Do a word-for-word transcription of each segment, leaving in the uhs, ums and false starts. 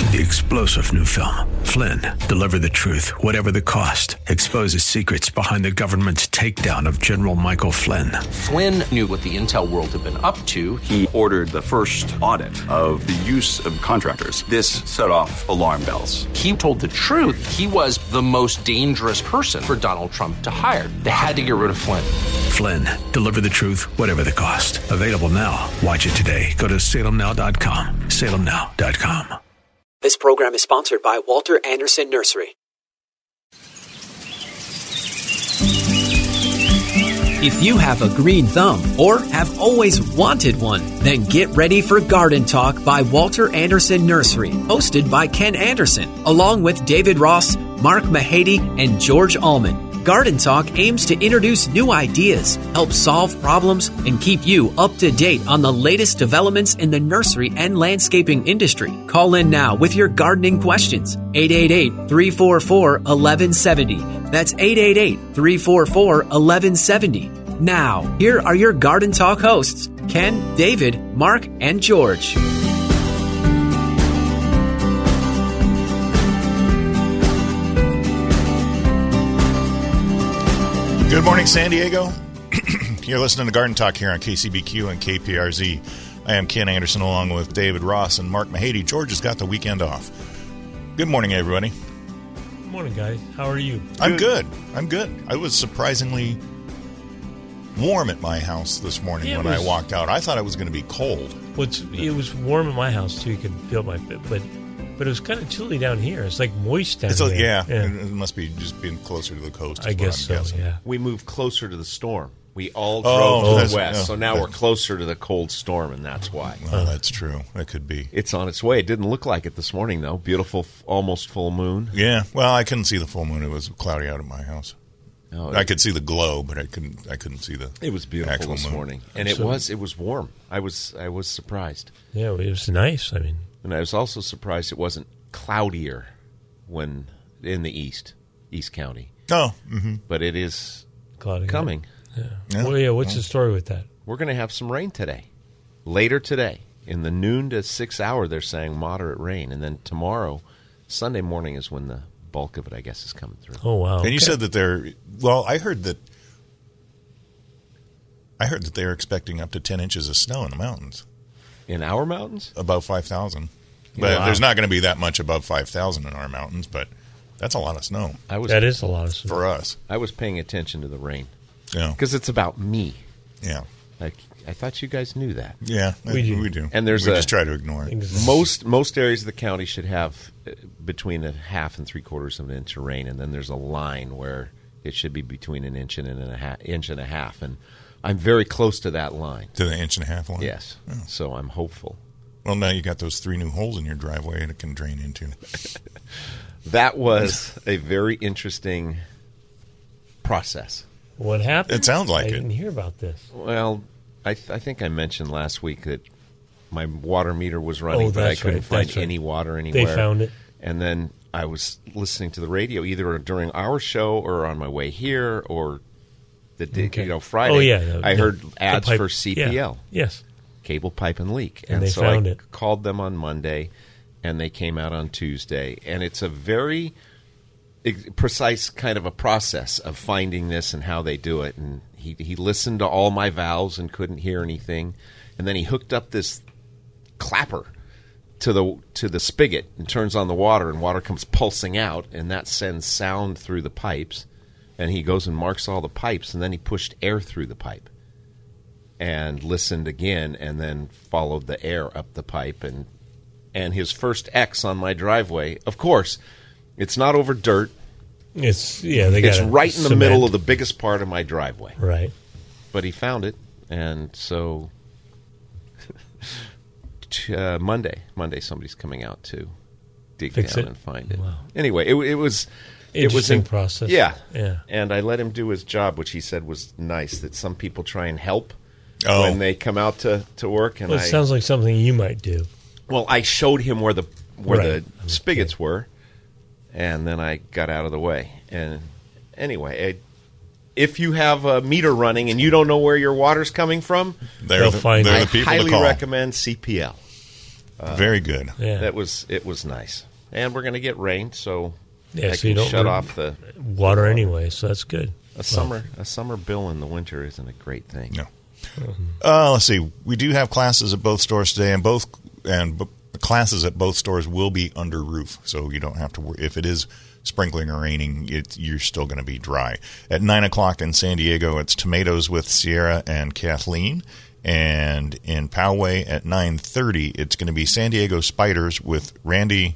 the explosive new film, Flynn, deliver the truth, whatever the cost, exposes secrets behind the government's takedown of General Michael Flynn. Flynn knew what the intel world had been up to. He ordered the first audit of the use of contractors. This set off alarm bells. He told the truth. He was the most dangerous person for Donald Trump to hire. They had to get rid of Flynn. Flynn, deliver the truth, whatever the cost. Available now. Watch it today. Go to salem now dot com. salem now dot com. This program is sponsored by Walter Anderson Nursery. If you have a green thumb or have always wanted one, then get ready for Garden Talk by Walter Anderson Nursery, hosted by Ken Anderson, along with David Ross, Mark Mahady, and George Allman. Garden Talk aims to introduce new ideas, help solve problems, and keep you up to date on the latest developments in the nursery and landscaping industry. Call in now with your gardening questions. eight eight eight, three four four, one one seven zero. That's eight eight eight, three four four, one one seven zero. Now, here are your Garden Talk hosts, Ken, David, Mark, and George. Good morning, San Diego. You're listening to Garden Talk here on K C B Q and K P R Z. I am Ken Anderson along with David Ross and Mark Mahady. George has got the weekend off. Good morning, everybody. Good morning, guys. How are you? I'm good. I'm good. I was surprisingly warm at my house this morning Yeah, when was, I walked out. I thought it was going to be cold. Which, it was warm in my house, too. You could feel my... But but it was kind of chilly down here. It's like moist down It's a, here. yeah, yeah, it must be just being closer to the coast. I guess so, guessing. yeah. We moved closer to the storm. We all Oh, drove to that's- the west, yeah. so now we're closer to the cold storm, and that's why. Well, that's true. That could be. It's on its way. It didn't look like it this morning, though. Beautiful, f- almost full moon. Yeah. Well, I couldn't see the full moon. It was cloudy out at my house. No, I it, could see the glow, but I couldn't. I couldn't see the. it was beautiful actual this moon. morning, and it So- was it was warm. I was I was surprised, Yeah, it was nice. I mean, and I was also surprised it wasn't cloudier when in the east, East County. Oh, mm-hmm. But it is cloudy. coming. Yeah. Yeah. Well, yeah, what's the story with that? We're going to have some rain today. Later today, in the noon to six hour, they're saying moderate rain. And then tomorrow, Sunday morning, is when the bulk of it, I guess, is coming through. Oh, wow. And you Okay. said that they're. Well, I heard that. I heard that they're expecting up to ten inches of snow in the mountains, In our mountains? above five thousand. But Wow. there's not going to be that much above five thousand in our mountains. But that's a lot of snow I was That is a lot of stuff. for us. I was paying attention to the rain Yeah, because it's about me. yeah, Like I thought you guys knew that. yeah. We do. We do. And there's we a- just try to ignore it. Exactly. Most most areas of the county should have uh, between a half and three quarters of an inch of rain, and then there's a line where it should be between an inch and a half, inch and a half, and I'm very close to that line. To the inch and a half line. Yes, Oh. so I'm hopeful. Well, now you got those three new holes in your driveway that it can drain into. That was a very interesting process. What happened? It sounds like I it. didn't hear about this. Well, I, th- I think I mentioned last week that my water meter was running, Oh, but I that's couldn't right, find that's right. any water anywhere. They found it. And then I was listening to the radio either during our show or on my way here or the day, Okay. you know Friday. Oh, yeah. the- I the- heard the ads pipe- for C P L, yeah. Yes. cable pipe and leak, And they so found I it. called them on Monday, and they came out on Tuesday, and it's a very ex- precise kind of a process of finding this and how they do it. And he he listened to all my valves and couldn't hear anything, and then he hooked up this clapper to the to the spigot and turns on the water, and water comes pulsing out, and that sends sound through the pipes. And he goes and marks all the pipes, and then he pushed air through the pipe and listened again, and then followed the air up the pipe. And and his first X on my driveway, of course, it's not over dirt. It's, yeah, they got It's right in the cement. middle of the biggest part of my driveway. Right. But he found it, and so t- uh, Monday, Monday, somebody's coming out to dig Fix down it? and find it. Wow. Anyway, it, it was it was Interesting in, process. Yeah, Yeah. And I let him do his job, which he said was nice. That some people try and help Oh. when they come out to, to work, and Well, it I sounds like something you might do. well, I showed him where the where Right. the spigots were, and then I got out of the way. And anyway, I, if you have a meter running and you don't know where your water's coming from, They're They'll the, find they're it. I the people highly to call. recommend C P L. Uh, Very good. Yeah. That was it was nice, and we're going to get rain, so Yeah, I so you can don't shut re- off the water anyway, so that's good. a summer a summer bill in the winter isn't a great thing. No. Uh, let's see. We do have classes at both stores today, and both and b- classes at both stores will be under roof, so you don't have to worry. If it is sprinkling or raining, it, you're still going to be dry. At nine o'clock in San Diego, it's Tomatoes with Sierra and Kathleen. And in Poway at nine thirty, it's going to be San Diego Spiders with Randy.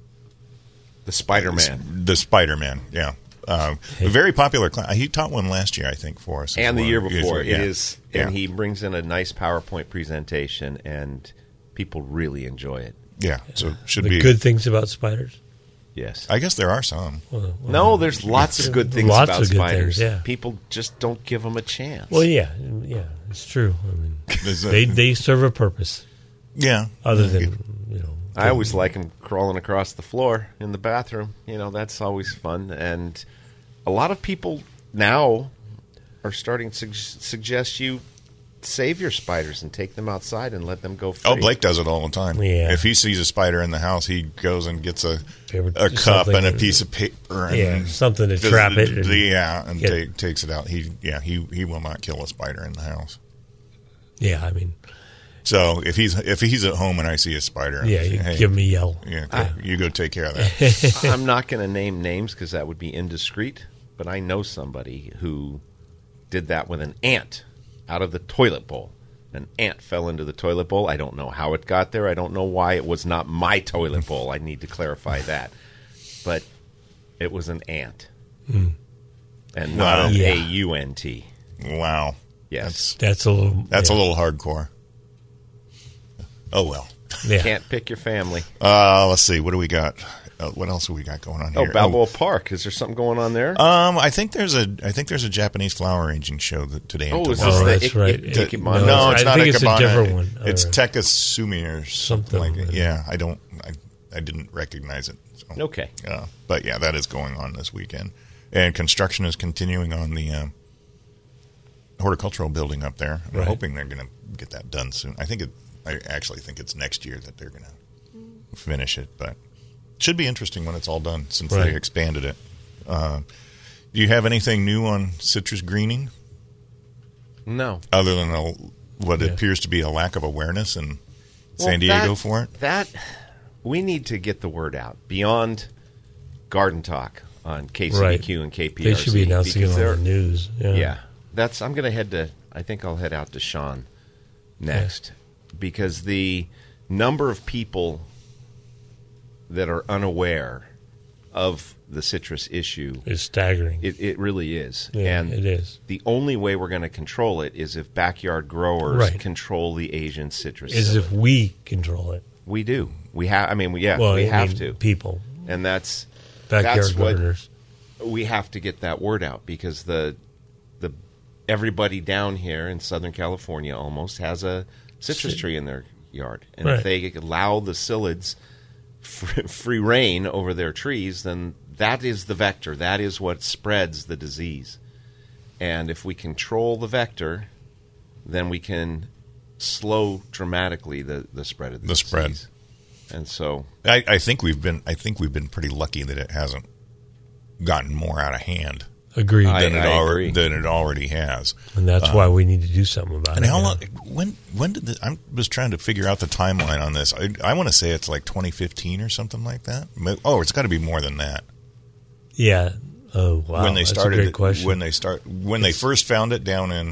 The Spider-Man. The Spider-Man, yeah. Uh, a very popular class. He taught one last year, I think, for us. as And the well. year before. Yeah. It is, Yeah. and he brings in a nice PowerPoint presentation, and people really enjoy it. Yeah, so it should The be. good things about spiders. Yes. I guess there are some. Well, well, No, there's lots of good things Lots about of good spiders. things, yeah. People just don't give them a chance. Well, yeah, yeah, it's true. I mean, There's a- they they serve a purpose yeah. other than you know. I always like them crawling across the floor in the bathroom. You know, that's always fun. And a lot of people now are starting to su- suggest you save your spiders and take them outside and let them go free. Oh, Blake does it all the time. Yeah. If he sees a spider in the house, he goes and gets a Favorite- a cup something- and a piece of paper. And Yeah, something to does trap the- it and the- yeah, and get- take, takes it out. He yeah he he will not kill a spider in the house. Yeah, I mean, So if he's if he's at home and I see a spider, yeah, I say, you hey, give me a yell. yeah, go- you go take care of that. I'm not going to name names because that would be indiscreet, but I know somebody who did that with an ant out of the toilet bowl. An ant fell into the toilet bowl. I don't know how it got there. I don't know why it was not my toilet bowl. I need to clarify that. But it was an ant. Mm. And Wow. not an Yeah. A U N T. Wow, Yes. That's a little. that's yeah. a little hardcore. Oh well. Yeah. Can't pick your family. Uh, let's see. What do we got? Uh, what else have we got going on Oh, here? Balboa Park. Is there something going on there? Um, I think there's a I think there's a Japanese flower arranging show that today. Oh, and is tomorrow. this Oh, the that's Ik- right. Ik- It- Ikebana? No, it's I not think a it's a Ikebana. different one. It's Or- Tekasumi or something, Something like it. like- Yeah, I don't, I, I didn't recognize it. So. Okay. Uh, but yeah, that is going on this weekend, and construction is continuing on the um, horticultural building up there. I'm Right. hoping they're going to get that done soon. I think it. I actually think it's next year that they're going to finish it, but it should be interesting when it's all done since Right. they expanded it. Uh, do you have anything new on citrus greening? No. Other than a, what Yeah. appears to be a lack of awareness in Well, San Diego that- for it? That we need to get the word out beyond Garden Talk on K C B Q Right. and K P R Z. They should be announcing it because on they're- the news. Yeah. Yeah, that's. I'm going to head to. I think I'll head out to Sean next because the number of people that are unaware of the citrus issue, It's staggering. it, it really is. Yeah, and it is. the only way we're going to control it is if backyard growers Right. control the Asian citrus. As psyllid. if we control it. We do. We have. I mean, we, yeah, Well, we I have mean, to, People, and that's backyard that's what gardeners. we have to get that word out because the the everybody down here in Southern California almost has a citrus Cit- tree in their yard, and Right. if they allow the psyllids fr- free reign over their trees, then that is the vector. That is what spreads the disease. And if we control the vector, then we can slow dramatically the, the spread of the, The spread. disease. And so, I, I think we've been I think we've been pretty lucky that it hasn't gotten more out of hand Agreed. I- than it already agree. than it already has. and that's why we need to do something about And it. how yeah. long? When when did the, I was trying to figure out the timeline on this. I, I want to say it's like twenty fifteen or something like that. Oh, it's got to be more than that. Yeah. Oh, wow. when they that's started a great it- question. when they start when they first found it down in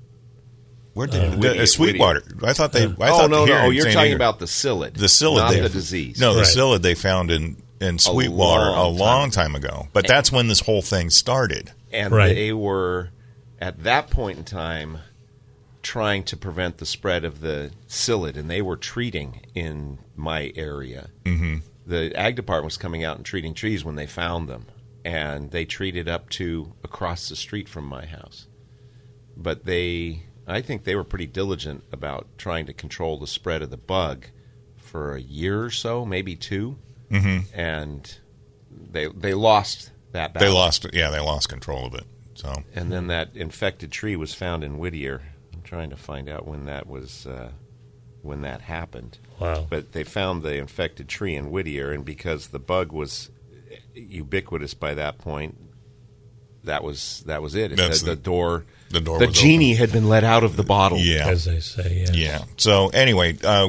where did Uh, it, Whittier- uh, Sweetwater. I thought they. I oh thought no, here no, in you're San talking Diego- about the psyllid, the psyllid, not they- the disease. No, the Right. psyllid they found in in Sweetwater a long long, time time ago. But that's when this whole thing started. and Right. they were at that point in time trying to prevent the spread of the psyllid, and they were treating in my area. Mm-hmm. The ag department was coming out and treating trees when they found them, and they treated up to across the street from my house. But they, I think they were pretty diligent about trying to control the spread of the bug for a year or so, maybe two, mm-hmm. and they they lost that battle. They lost. Yeah, they lost control of it. So And then that infected tree was found in Whittier. I'm trying to find out when that was uh, when that happened. Wow. But they found the infected tree in Whittier, and because the bug was ubiquitous by that point, that was that was it. That's the, the, the- door, the door the was genie open. had been let out of the bottle. Yeah. As they say, yeah. Yeah. So anyway, uh,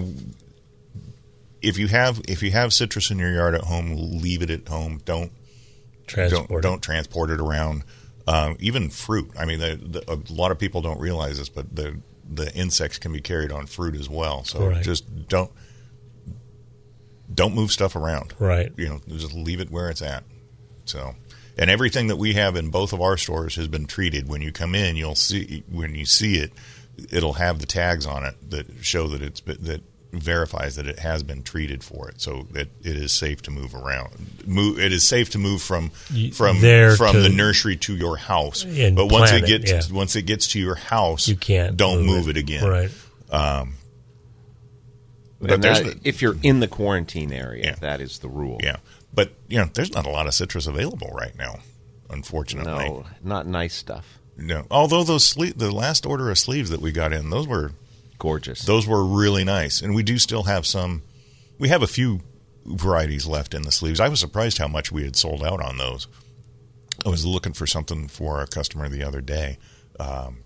if you have if you have citrus in your yard at home, leave it at home. Don't Transport don't it. don't transport it around. Um, even fruit. I mean, the, the, a lot of people don't realize this, but the the insects can be carried on fruit as well. So Right. just don't don't move stuff around. Right. You know, just leave it where it's at. So, and everything that we have in both of our stores has been treated. When you come in, you'll see when you see it, it'll have the tags on it that show that it's been, that verifies that it has been treated for it, so that it is safe to move around. Move. It is safe to move from from There from to- the nursery to your house. And But once it plant it, gets yeah. once it gets to your house, You can't don't move move it. it, again. Right. Um, but And there's that- the- if you're in the quarantine area, Yeah. that is the rule. yeah, but you know, there's not a lot of citrus available right now, unfortunately. No, not nice stuff. No. Although those sle- the last order of sleeves that we got in, those were Gorgeous. those were really nice, and we do still have some. We have a few varieties left in the sleeves. I was surprised how much we had sold out on those. I was looking for something for a customer the other day, um,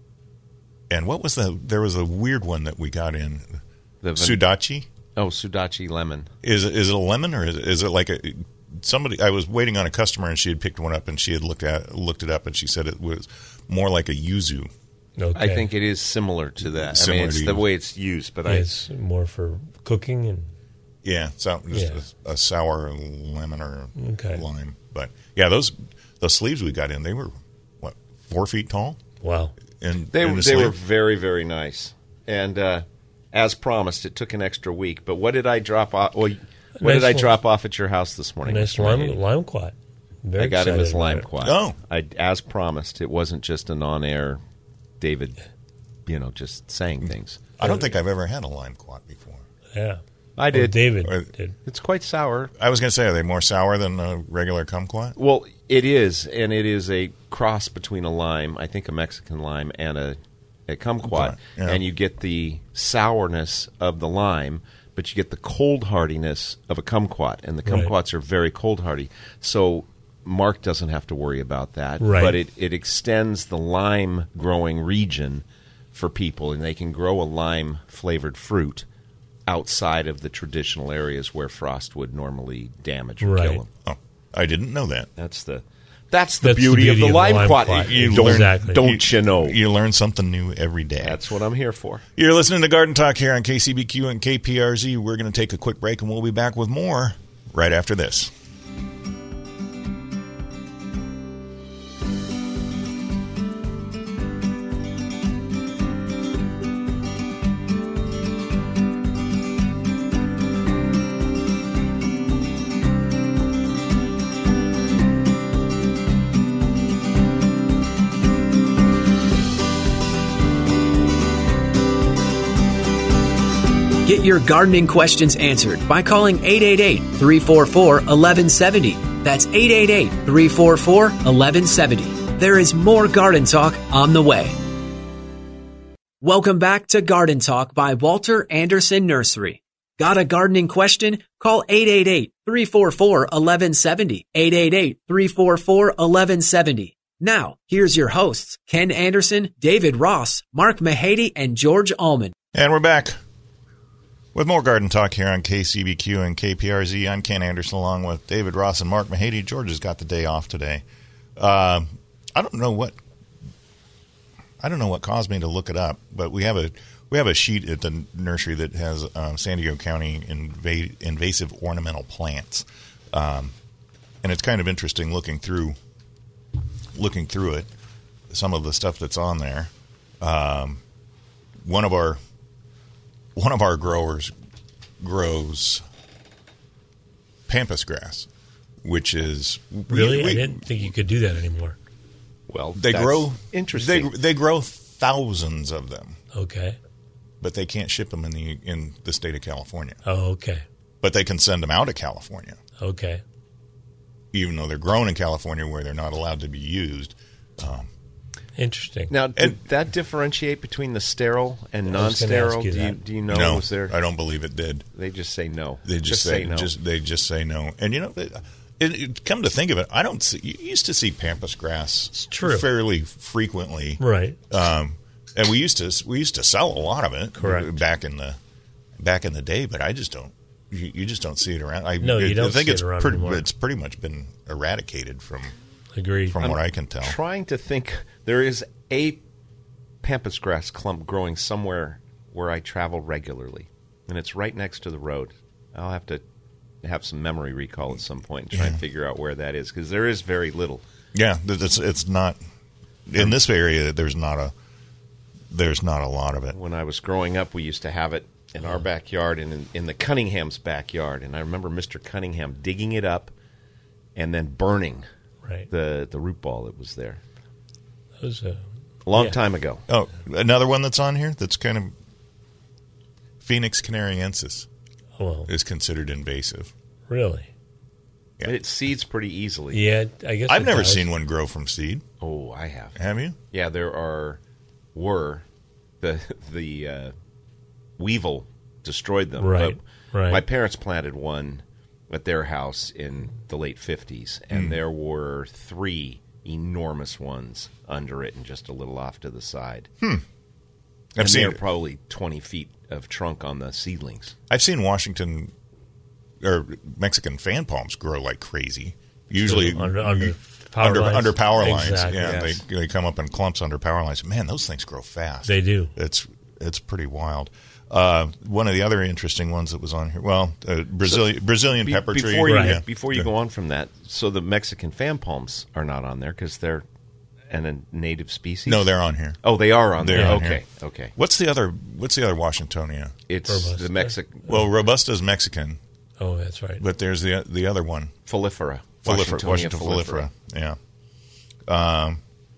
and what was the? There was a weird one that we got in. The van- Sudachi. Oh, Sudachi lemon. Is it, is it a lemon or is it, is it like a somebody? I was waiting on a customer and she had picked one up and she had looked at looked it up and she said it was more like a yuzu. Okay. I think it is similar to that. I Similar mean, it's to the you. way it's used, but it's more for cooking and Yeah, so just Yeah. A, a sour lemon or Okay. lime. But yeah, those those sleeves we got in, they were what four feet tall. wow. And they in the they were sleeve? very very nice. And uh, as promised, it took an extra week. But what did I drop off? Well, what Nice did I one. drop off at your house this morning? Nice Mister lime, Mahady? lime quat. Very I got him excited his about lime it. quat. Oh. I, as promised, it wasn't just an on-air David, you know, just saying things. I don't think I've ever had a lime quat before. Yeah. I Oh, did. David Or- did. It's quite sour. I was going to say, are they more sour than a regular kumquat? Well, it is, and it is a cross between a lime, I think a Mexican lime, and a, a kumquat. Yeah. And you get the sourness of the lime, but you get the cold hardiness of a kumquat. And the Right. kumquats are very cold hardy. So Mark doesn't have to worry about that. Right. But it, it extends the lime growing region for people, and they can grow a lime flavored fruit outside of the traditional areas where frost would normally damage or Right. kill them. Oh, I didn't know that. That's the that's the, That's the beauty, beauty of the lime quat. quat. You Exactly. learn, don't you know? You learn something new every day. That's what I'm here for. You're listening to Garden Talk here on K C B Q and K P R Z. We're going to take a quick break, and we'll be back with more right after this. Get your gardening questions answered by calling eight eight eight, three four four, one one seven zero. That's eight eight eight, three four four, one one seven zero. There is more Garden Talk on the way. Welcome back to Garden Talk by Walter Anderson Nursery. Got a gardening question? Call eight eight eight, three four four, one one seven zero. eight eight eight, three four four, one one seven zero. Now, here's your hosts, Ken Anderson, David Ross, Mark Mahady, and George Allman. And we're back with more Garden Talk here on K C B Q and K P R Z. I'm Ken Anderson along with David Ross and Mark Mahady. George has got the day off today. Uh, I don't know what I don't know what caused me to look it up, but we have a we have a sheet at the nursery that has um, San Diego County inva- invasive ornamental plants, um, and it's kind of interesting looking through looking through it. Some of the stuff that's on there. Um, one of our One of our growers grows pampas grass, which is Really? we- I didn't think you could do that anymore. Well, They that's grow interesting. They they grow thousands of them, Okay. but they can't ship them in the in the state of California. Oh, okay. But they can send them out of California, Okay. even though they're grown in California where they're not allowed to be used. Um, Interesting. Now, did And- that differentiate between the sterile and I was gonna non-sterile? ask you Do you, that. do you know? no, Was there? I don't believe it did. They just say no. They just, say, no. just they just say no. And you know, it, it, come to think of it, I don't see. You used to see pampas grass It's true. fairly frequently, Right. Um, and we used to we used to sell a lot of it, Correct. back in the back in the day. But I just don't. You, you just don't see it around. I, No, you I don't think see it's it around pretty. anymore. It's pretty much been eradicated from Agreed. from what I can tell. Trying to think, there is a pampas grass clump growing somewhere where I travel regularly, and it's right next to the road. I'll have to have some memory recall at some point and try and figure out where that is, because there is very little. Yeah, it's it's not in this area. There's not a there's not a lot of it. When I was growing up, we used to have it in our backyard and in, in the Cunningham's backyard, and I remember Mister Cunningham digging it up and then burning Right. the, the root ball that was there. That was a A long Yeah. time ago. Oh, another one that's on here that's kind of Phoenix canariensis oh, well, is considered invasive. really. Yeah. It seeds pretty easily. Yeah, I guess I've it never does. seen one grow from seed. Oh, I have. Have you? Yeah, there are were the the uh, weevil destroyed them. Right, But right. My parents planted one at their house in the late fifties, and Hmm. there were three enormous ones under it and just a little off to the side. I've and seen they're probably twenty feet of trunk on the seedlings. I've seen Washington or Mexican fan palms grow like crazy. Usually under under power under, lines. under power lines. Exactly. Yeah, Yes. they they come up in clumps under power lines. Man, those things grow fast. They do. It's it's pretty wild. Uh, one of the other interesting ones that was on here, well, uh, Brazilian Brazilian Be- pepper tree. before you, yeah. before you go on from that, so the Mexican fan palms are not on there because they're an, a native species? No, they're on here. Oh, they are on They're there. on okay, here. okay. What's the other? What's the other Washingtonia? It's Robusta. the Mexican Well, Robusta's Mexican, Oh, that's right. but there's the the other one, Folifera. Folifera, Washingtonia Washington folifera. Yeah. Um,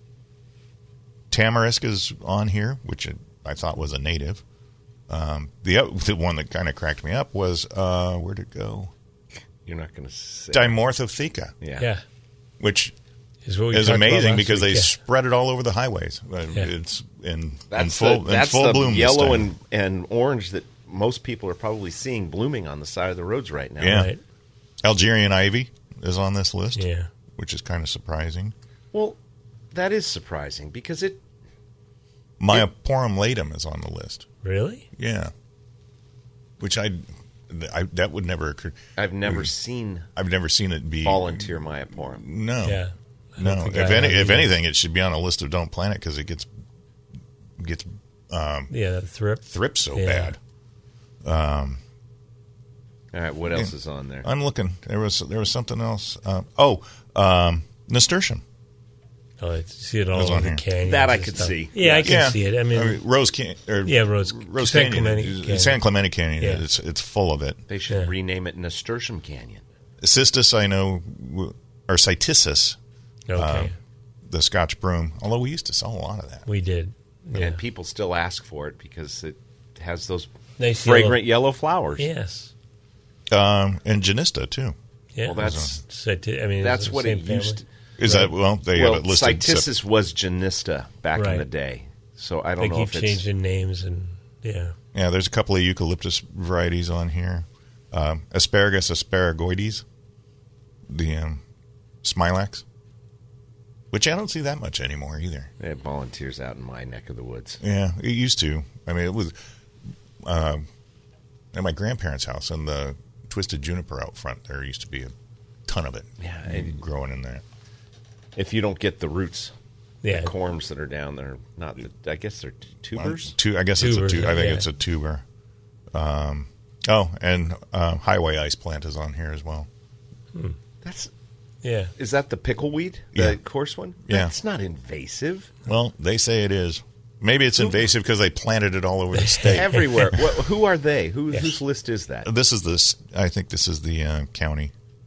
Tamarisk is on here, which I thought was a native. Um, the o- the one that kind of cracked me up was uh, where'd it go? You're not going to say. Dimorthotheca, yeah. Yeah. which Is, what we is talked about amazing last because week. they Yeah. spread it all over the highways. Uh, Yeah. It's in, in That's full the, that's in full the bloom. this yellow time. and, and orange that most people are probably seeing blooming on the side of the roads right now. Yeah. Right. Algerian ivy is on this list, Yeah. which is kind of surprising. Well, that is surprising because it. Myoporum latum is on the list. Really? Yeah, which I, I that would never occur. I've never seen I've never seen it be volunteer myoporum. No, Yeah. I don't no. think If I any, have if either. anything, it should be on a list of don't plant it because it gets gets um, Yeah, that thrip. thrips so Yeah. bad. All right, what else is on there? I'm looking. There was there was something else. Uh, oh, um, nasturtium. Oh, I see it all Those over on the here. canyon. That I could see. Yeah, I can yeah, see it. I mean, Rose Can or yeah, Rose, Rose San Canyon, Clemente is- Canyon. San Clemente Canyon. Yeah. It's it's full of it. They should Yeah. rename it Nasturtium Canyon. Cistus, I know, w- or Cytisus, Okay, uh, the Scotch broom. Although we used to sell a lot of that. we did. Yeah. And people still ask for it because it has those Nice fragrant yellow, flowers. Yes. Um, and Genista too. Yeah. Well, that's So, I mean, that's it's the what same it used. family. Is that well? They well, have it listed. Cytisus was Genista back in Right. the day, so I don't They know keep if it's changing names and yeah. Yeah, there's a couple of eucalyptus varieties on here. Um, Asparagus asparagoides, the um, Smilax, which I don't see that much anymore either. they have volunteers out in my neck of the woods. Yeah, it used to. I mean, it was uh, at my grandparents' house and the twisted juniper out front. There used to be a ton of it. Yeah, and- growing in there. If you don't get the roots, Yeah. the corms that are down there, not the, I guess they're t- tubers. Two, I guess Tubers, it's a tu- I think yeah. it's a tuber. Um, oh, and uh, highway ice plant is on here as well. That's Yeah. is that the pickleweed, the Yeah. coarse one? Yeah. That's not invasive. Well, they say it is. Maybe it's invasive because they planted it all over the state. Everywhere. Well, who are they? Who, Whose list is that? This is this. I think this is the uh, county.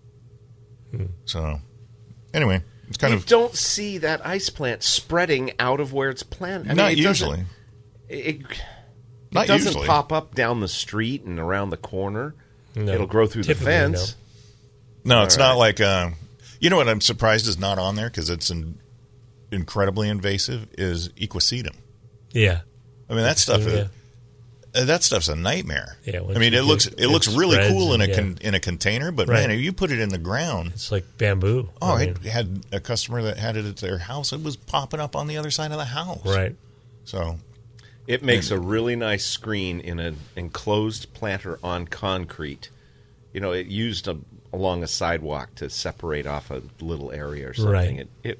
So, anyway, it's kind you of don't see that ice plant spreading out of where it's planted. I mean, not it doesn't- usually. It, it Not doesn't usually. pop up down the street and around the corner. No. It'll grow through Typically, the fence. No, it's All not right. like. Uh, you know what? I'm surprised is not on there because it's in incredibly invasive is equisetum. Yeah. I mean, that stuff Yeah. is, uh, that stuff's a nightmare. Yeah, I once mean, you it get- looks it it looks really spreads cool in a and- con, in a container, but Right. man, if you put it in the ground, It's like bamboo. oh, I I mean, had a customer that had it at their house. It was popping up on the other side of the house. right. So, It makes a really nice screen in an enclosed planter on concrete. You know, it used a, along a sidewalk to separate off a little area or something. Right. It, it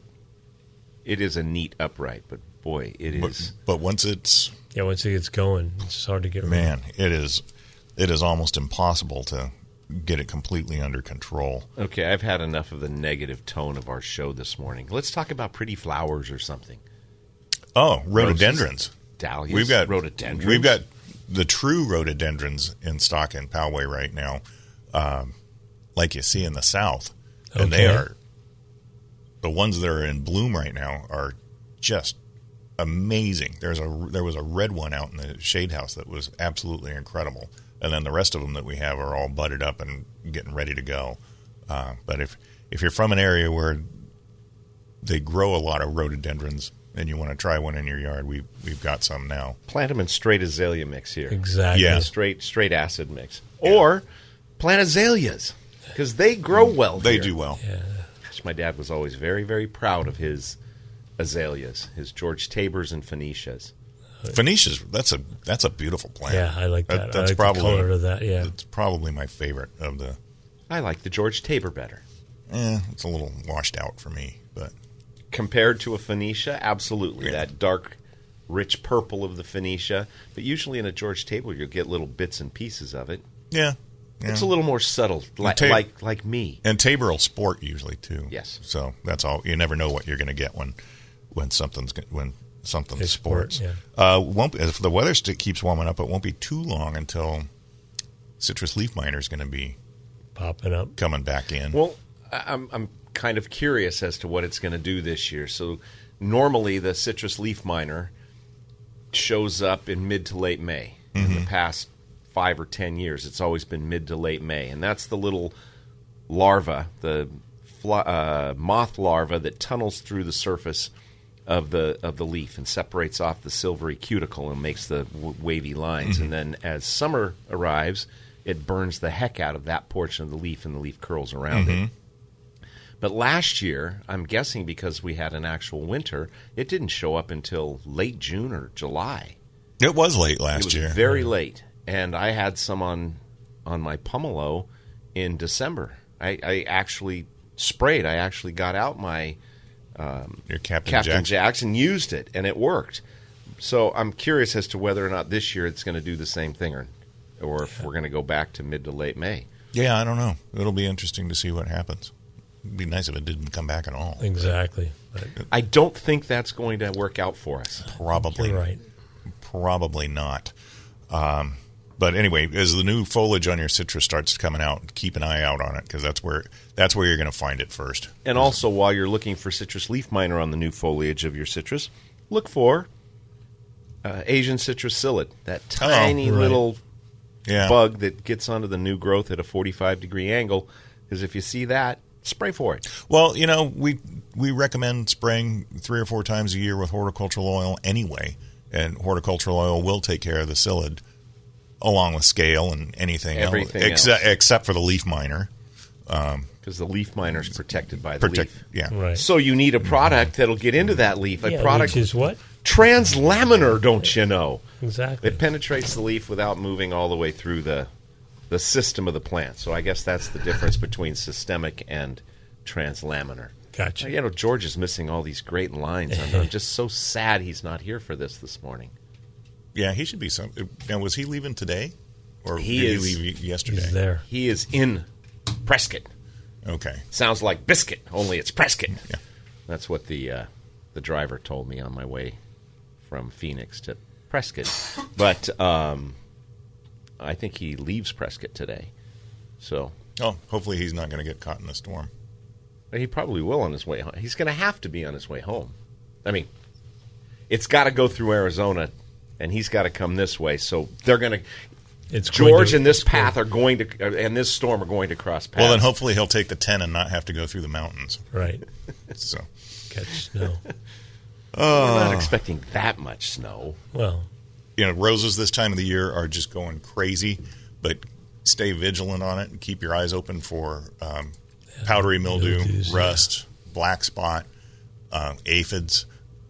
it is a neat upright, but boy, it but, is. but once it's Yeah, once it gets going, it's hard to get rid of. man, it is it is almost impossible to get it completely under control. Okay, I've had enough of the negative tone of our show this morning. Let's talk about pretty flowers or something. Oh, rhododendrons. Dahlias, We've got rhododendrons. We've got the true rhododendrons in stock in Poway right now, um, like you see in the South, and they Okay. are the ones that are in bloom right now are just amazing. There's a there was a red one out in the shade house that was absolutely incredible, and then the rest of them that we have are all budded up and getting ready to go. Uh, but if if you're from an area where they grow a lot of rhododendrons and you want to try one in your yard, we we've got some now. Plant them in straight azalea mix here. Exactly. Yeah. Straight straight acid mix. Or plant azaleas, because they grow well They here. do well. Yeah. My dad was always very, very proud of his azaleas, his George Tabors and Phoenicias. Phoenicia's that's a that's a beautiful plant. Yeah, I like that. I that's like probably the color of that, yeah. It's probably my favorite of the. I like the George Tabor better. Eh, it's a little washed out for me, but Compared to a Phoenicia, absolutely. Yeah. That dark, rich purple of the Phoenicia. But usually in a George Tabor, you'll get little bits and pieces of it. yeah, yeah. It's a little more subtle, like, Ta- like, like me. And Tabor will sport usually too. Yes. So that's all. You never know what you're going to get when when something's go- when something They sport, sports. yeah. Uh, won't be, if the weather st- keeps warming up, it won't be too long until citrus leaf miner is going to be Popping up. coming back in. Well, I- I'm, I'm kind of curious as to what it's going to do this year. So normally the citrus leaf miner shows up in mid to late May. In the past five or ten years, it's always been mid to late May, and that's the little larva, the fl- uh, moth larva that tunnels through the surface of the of the leaf and separates off the silvery cuticle and makes the w- wavy lines. And then as summer arrives, it burns the heck out of that portion of the leaf, and the leaf curls around it. But last year, I'm guessing because we had an actual winter, it didn't show up until late June or July. it was late It last was year. very late, and I had some on on my pomelo in December. I, I actually sprayed. I actually got out my Your Captain, Captain Jackson. Jackson, used it, and it worked. So I'm curious as to whether or not this year it's going to do the same thing, or or if we're going to go back to mid to late May. Yeah, I don't know. It'll be interesting to see what happens. It'd be nice if it didn't come back at all. Exactly. But I don't think that's going to work out for us. Probably, you're right. probably not. Um, but anyway, as the new foliage on your citrus starts coming out, keep an eye out on it because that's where that's where you're going to find it first. And also, while you're looking for citrus leaf miner on the new foliage of your citrus, look for uh, Asian citrus psyllid, that tiny right. little Yeah, bug that gets onto the new growth at a forty-five degree angle. Because if you see that, spray for it. Well, you know, we we recommend spraying three or four times a year with horticultural oil anyway, and horticultural oil will take care of the psyllid, along with scale and anything Everything else, except else. except for the leaf miner. Because the leaf miner is protected by the Protect, leaf. yeah. Right. So you need a product that'll get into that leaf. A yeah, product which is what? translaminar, don't you know? Exactly. It penetrates the leaf without moving all the way through the the system of the plant. So I guess that's the difference between systemic and translaminar. Gotcha. You know, George is missing all these great lines. I'm, I'm just so sad he's not here for this this morning. Yeah, he should be some. Now, was he leaving today, or He did is- he leave yesterday? He's there. He is in Prescott. Okay. Sounds like biscuit, only it's Prescott. Yeah. That's what the uh, the driver told me on my way from Phoenix to Prescott. But um, I think he leaves Prescott today. So Oh, hopefully he's not going to get caught in the storm. he probably will on his way home. He's going to have to be on his way home. I mean, it's got to go through Arizona, and he's got to come this way. So they're going to. It's going George to- and this it's going- path are going to, uh, and this storm are going to cross paths. Well, then hopefully he'll take the ten and not have to go through the mountains. Right. So, Catch snow. We're not expecting that much snow. Well, you know, roses this time of the year are just going crazy, but stay vigilant on it and keep your eyes open for um, powdery mildew, mildews, rust, black spot, uh, aphids.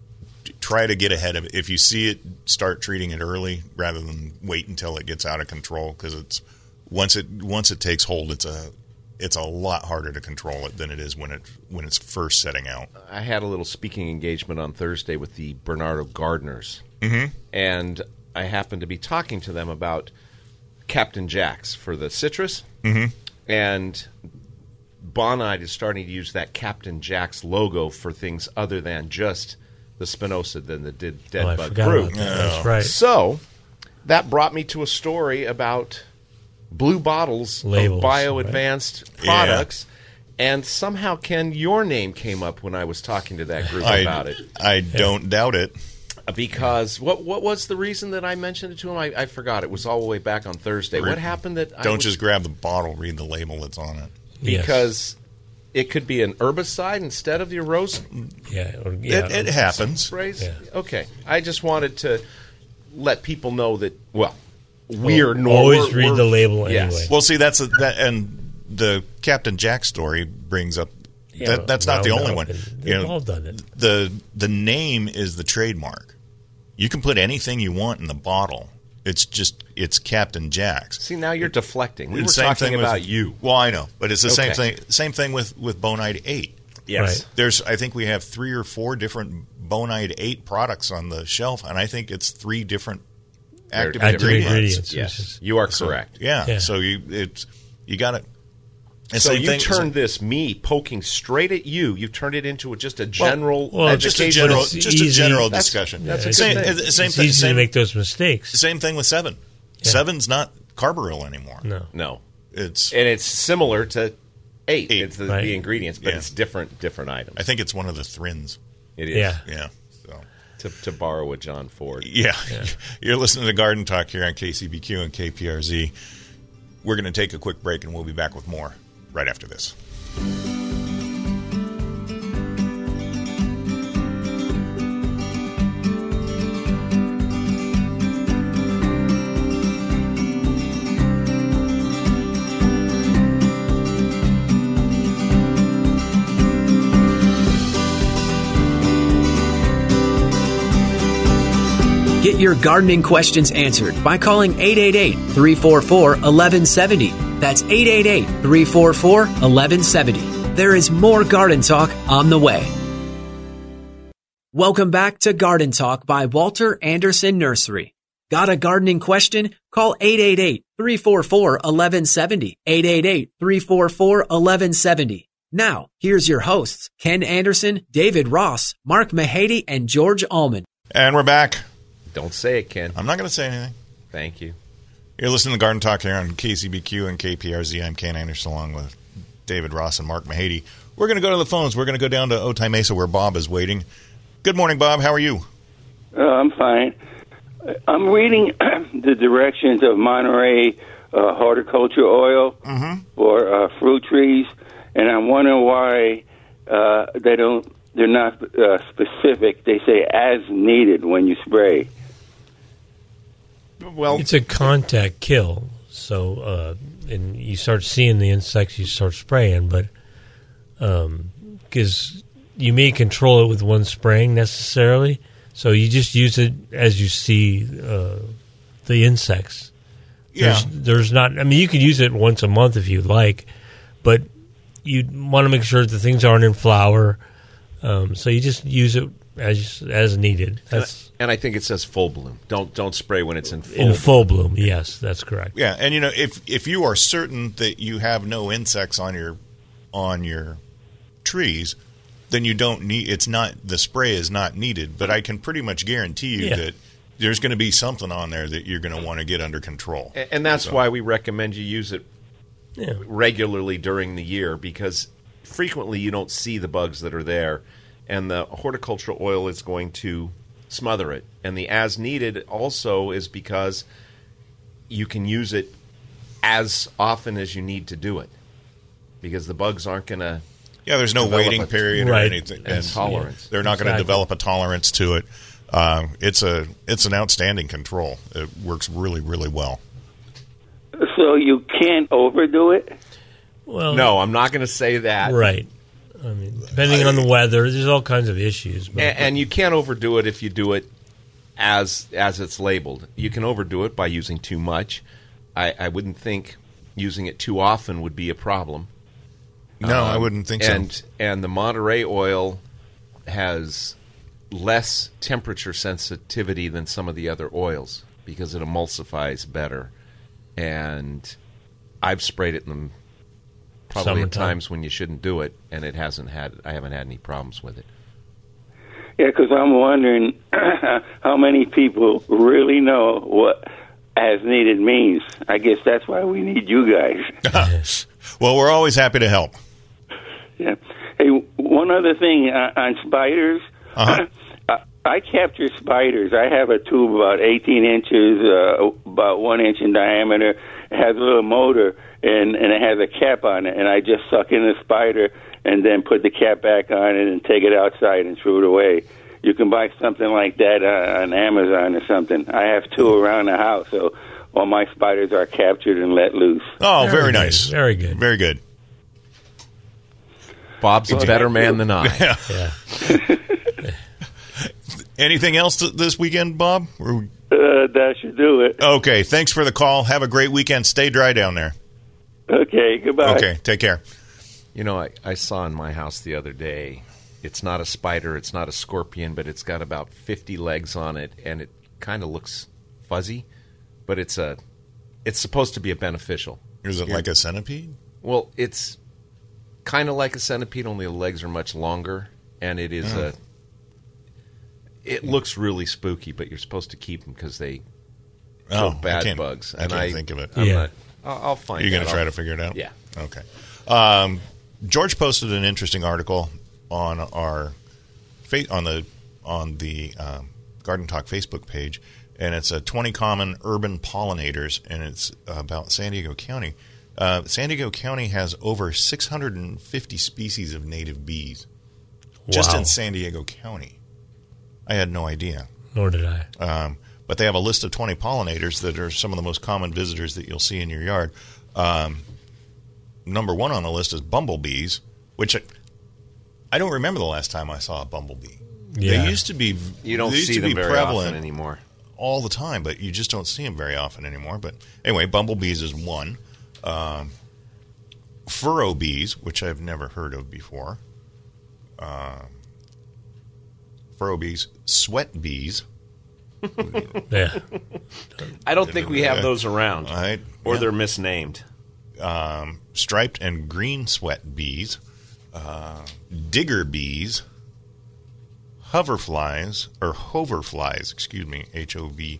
Try to get ahead of it. If you see it, start treating it early rather than wait until it gets out of control. Because it's once it once it takes hold, it's a it's a lot harder to control it than it is when it when it's first setting out. I had a little speaking engagement on Thursday with the Bernardo gardeners, Mm-hmm. and I happened to be talking to them about Captain Jack's for the citrus, Mm-hmm. and Bonide is starting to use that Captain Jack's logo for things other than just the spinosad than the dead, dead oh, I bug forgot fruit. about that. That's right. So that brought me to a story about blue bottles Labels, of bio-advanced right? products. And somehow, Ken, your name came up when I was talking to that group I, about it. I don't doubt it. Because what what was the reason that I mentioned it to him? I, I forgot. It was all the way back on Thursday. What happened that I Don't was, just grab the bottle, read the label that's on it. Yes. because it could be an herbicide instead of your rose Yeah. Or, yeah It, it happens. sprays? Yeah. Okay. I just wanted to let people know that, well, we're Well, nor- always we're- read we're- the label yes. anyway. Well, see, that's a, that, and the Captain Jack story brings up Yeah, that. That's not the only Roundup, one. and You They've know, all done it. the the name is the trademark. You can put anything you want in the bottle. It's just it's Captain Jack's. See, now you're deflecting. We were It's same talking thing with- about you. Well, I know, but it's the same Okay. thing. Same thing with with Bonide eight. Yes. Right. There's, I think we have three or four different Bonide eight products on the shelf, and I think it's three different active Active Active ingredients. ingredients. Yes. which is- You are So, correct. Yeah. Yeah. So you it's you got it. So you turned this, me poking straight at you, you turned it into just a general well, education. just a general, It's just a easy. general That's- discussion. that's a good same, thing. uh, same it's thing. easy Same, to make those mistakes. same thing with Seven. Yeah. Seven's not carbaryl anymore. No. No. It's. And it's similar to eight. Eight. It's the, Right. the ingredients, but Yeah. it's different different items. I think it's one of the Thrins. It is. Yeah. Yeah. So. To, to borrow a John Ford. Yeah. You're listening to Garden Talk here on K C B Q and K P R Z. We're going to take a quick break, and we'll be back with more right after this. Get your gardening questions answered by calling eight eight eight, three four four, one one seven zero. That's eight eight eight, three four four, one one seven zero. There is more Garden Talk on the way. Welcome back to Garden Talk by Walter Anderson Nursery. Got a gardening question? Call eight eight eight, three four four, one one seven zero. eight eight eight, three four four, one one seven zero. Now, here's your hosts, Ken Anderson, David Ross, Mark Mahady, and George Allman. And we're back. Don't say it, Ken. I'm not going to say anything. Thank you. You're listening to Garden Talk here on K C B Q and K P R Z. I'm Ken Anderson along with David Ross and Mark Mahady. We're going to go to the phones. We're going to go down to Otay Mesa where Bob is waiting. Good morning, Bob. How are you? Uh, I'm fine. I'm reading the directions of Monterey uh, horticulture oil Mm-hmm. for uh, fruit trees, and I'm wondering why uh, they don't. They're not uh, specific. They say as needed when you spray. Well, It's a contact kill, so uh, and you start seeing the insects, you start spraying, but because you may control it with one spraying necessarily, so you just use it as you see uh, the insects. Yeah. There's, there's not. I mean, you could use it once a month if you like, but you want to make sure that things aren't in flower. Um, so you just use it as as needed. That's and I think it says full bloom. Don't don't spray when it's in full. in full bloom. Yes, that's correct. Yeah, and you know, if if you are certain that you have no insects on your on your trees, then you don't need. It's not the spray is not needed. But I can pretty much guarantee you Yeah. that there's going to be something on there that you're going to want to get under control. And, and that's So- why we recommend you use it Yeah. regularly during the year, because frequently you don't see the bugs that are there, and the horticultural oil is going to smother it. And the as needed also is because you can use it as often as you need to do it, because the bugs aren't going to. Yeah, there's no waiting a, period right. or anything, and, and tolerance. They're not exactly. going to develop a tolerance to it. Uh, it's a it's an outstanding control. It works really really well. So you can't overdo it? Well, No, I'm not going to say that. right. I mean, depending I, on the weather, there's all kinds of issues. But, And, and you can't overdo it if you do it as as it's labeled. You can overdo it by using too much. I, I wouldn't think using it too often would be a problem. No, Um, I wouldn't think and, so. And the Monterey oil has less temperature sensitivity than some of the other oils because it emulsifies better. And I've sprayed it in the probably at Summertime. times when you shouldn't do it, and it hasn't had. I haven't had any problems with it. Yeah, because I'm wondering how many people really know what as needed means. I guess that's why we need you guys. Well, we're always happy to help. Yeah. Hey, one other thing uh, on spiders. Uh-huh. I, I capture spiders. I have a tube about eighteen inches, uh, about one inch in diameter. It has a little motor, and, and it has a cap on it. And I just suck in the spider and then put the cap back on it and take it outside and throw it away. You can buy something like that uh, on Amazon or something. I have two around the house, so all my spiders are captured and let loose. Oh, very, Very good. nice. Very good. Very good. Bob's a better man than I. Yeah. Yeah. Anything else th- this weekend, Bob? Or- Uh, that should do it. Okay, thanks for the call. Have a great weekend. Stay dry down there. Okay, goodbye. Okay, take care. You know, I, I saw in my house the other day, it's not a spider, it's not a scorpion, but it's got about fifty legs on it, and it kind of looks fuzzy, but it's a, it's supposed to be a beneficial. Is it like a centipede? Well, it's kind of like a centipede, only the legs are much longer, and it is Oh. a, it looks really spooky, but you're supposed to keep them because they kill Oh, I bad can't- bugs. I and can't I think of it. I'm Yeah. not, I'll, I'll find You're going out. to try I'll- to figure it out? Yeah. Okay. Um, George posted an interesting article on our fa- on the on the um, Garden Talk Facebook page, and it's a twenty common urban pollinators, and it's about San Diego County. Uh, San Diego County has over six hundred fifty species of native bees, just Wow. in San Diego County. I had no idea. Nor did I. Um, but they have a list of twenty pollinators that are some of the most common visitors that you'll see in your yard. Um, number one on the list is bumblebees, which I, I don't remember the last time I saw a bumblebee. Yeah. They used to be You don't they used see to them be very prevalent often anymore. all the time, but you just don't see them very often anymore. But anyway, bumblebees is one. Um, furrow bees, which I've never heard of before. Uh, furrow bees, sweat bees. Yeah. I don't think we have those around, Right. or Yeah. they're misnamed. Um, striped and green sweat bees, uh, digger bees, hoverflies, or hoverflies, excuse me, H O V.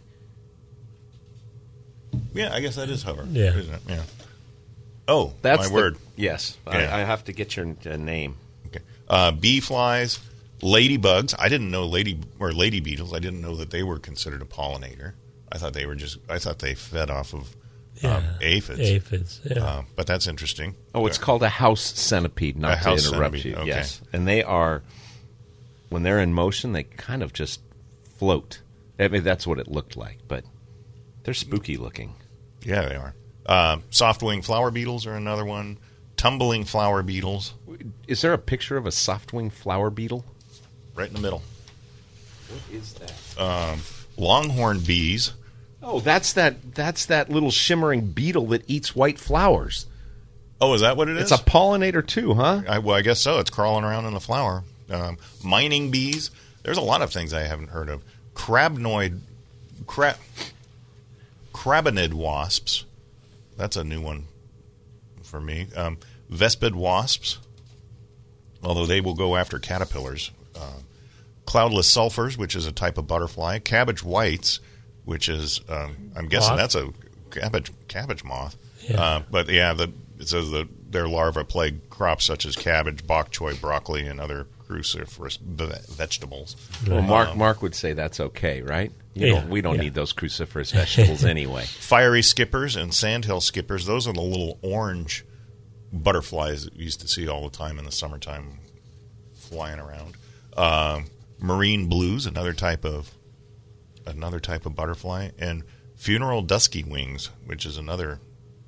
Yeah, I guess that is hover. Yeah. Isn't it? Yeah. Oh, That's my the- word. Yes, Yeah. I, I have to get your uh, name. Okay. Uh, bee flies, ladybugs. I didn't know lady or lady beetles. I didn't know that they were considered a pollinator. I thought they were just. I thought they fed off of Yeah. um, aphids. Aphids. Yeah. Uh, but that's interesting. Oh, it's called a house centipede, not A house to interrupt centipede, you. okay. Yes, and they are when they're in motion, they kind of just float. I mean, that's what it looked like, but they're spooky looking. Yeah, they are. Uh, soft-winged flower beetles are another one. Tumbling flower beetles, Is there a picture of a soft-winged flower beetle? right in the middle. What is that? Um, longhorn bees. Oh, that's that. That's that little shimmering beetle that eats white flowers. Oh, is that what it is? It's a pollinator too, huh? I, well, I guess so. It's crawling around in the flower. Um, mining bees. There's a lot of things I haven't heard of. Crabnoid, crab, crabinid wasps. That's a new one for me. Um, Vespid wasps, although they will go after caterpillars. Uh, cloudless sulfurs, which is a type of butterfly. Cabbage whites, which is, um, I'm guessing Moth? that's a cabbage cabbage moth. Yeah. Uh, but yeah, the, it says that their larvae plague crops such as cabbage, bok choy, broccoli, and other cruciferous be- vegetables. Well, Mark Um, Mark would say that's okay, right? You Yeah, don't, we don't yeah. need those cruciferous vegetables anyway. Fiery skippers and sandhill skippers, those are the little orange butterflies that you used to see all the time in the summertime flying around. Um, marine blues, another type of another type of butterfly, and funeral dusky wings, which is another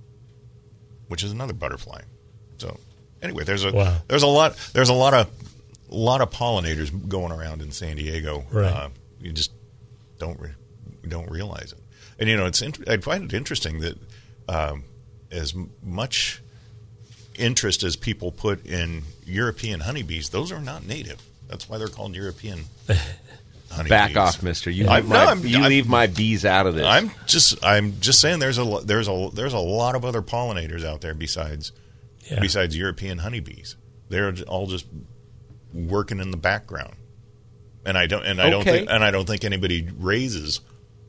which is another butterfly. So anyway, there's a Wow. there's a lot there's a lot of lot of pollinators going around in San Diego. Right. Uh, you just don't re- don't realize it. And you know, it's int- I find it interesting that um, as m- much interest as people put in European honeybees, those are not native. That's why they're called European honeybees. Back off, Mister. You, I'm- leave, my, no, I'm- you I'm- leave my bees out of this. I'm just I'm just saying there's a lo- there's a there's a lot of other pollinators out there besides Yeah. besides European honeybees. They're all just working in the background. And I don't and I don't Okay. think and I don't think anybody raises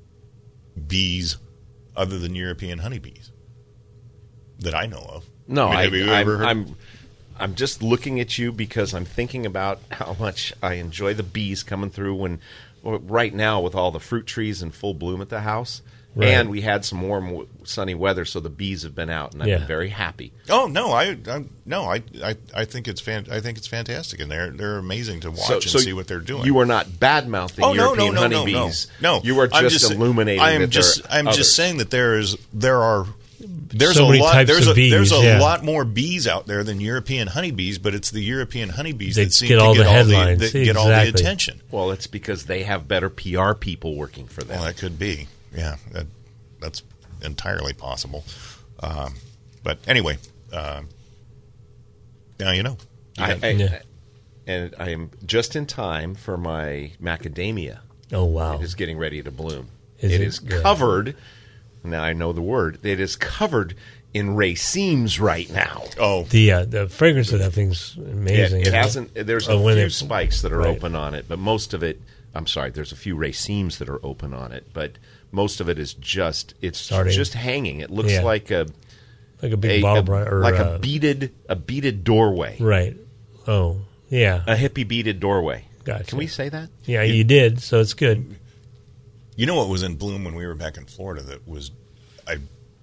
bees other than European honeybees that I know of. No, I mean, I, have you I'm, ever heard? I'm, I'm just looking at you because I'm thinking about how much I enjoy the bees coming through when, well, right now with all the fruit trees in full bloom at the house, Right. and we had some warm, w- sunny weather, so the bees have been out, and I've Yeah. been very happy. Oh no, I, I no, I, I I think it's fan, I think it's fantastic, and they're they're amazing to watch So, and so see what they're doing. You are not bad mouthing oh no, European no, no, no, honeybees. no, no. You are I'm just, sa- illuminating. I'm that just there are I'm others. just saying that there is there are there's So a many lot types there's of a there's bees, a yeah. lot more bees out there than European honeybees, but it's the European honeybees They that seem get to all get the all headlines. the that get all the Exactly. attention. Well, it's because they have better P R people working for them. Well, that could be. Yeah, that, that's entirely possible. Um, but anyway, um, now you know. You I, got- I, Yeah. and I am just in time for my macadamia. Oh, wow. It is getting ready to bloom. Is it it? is Yeah. covered. Now I know the word. It is covered in racemes right now. oh, The uh, the fragrance of that thing's amazing. It, it isn't hasn't. There's a Oh, when few it- spikes that are right. open on it, but most of it. I'm sorry. There's a few racemes that are open on it, but most of it is just. It's Starting. just hanging. It looks Yeah. like a, Like a big a, bottle a- bright or like uh, a beaded a beaded doorway. right. Oh, yeah. A hippie beaded doorway. Gotcha. Can we say that? Yeah, you did, so it's good. you know what was in bloom when we were back in Florida that was, I,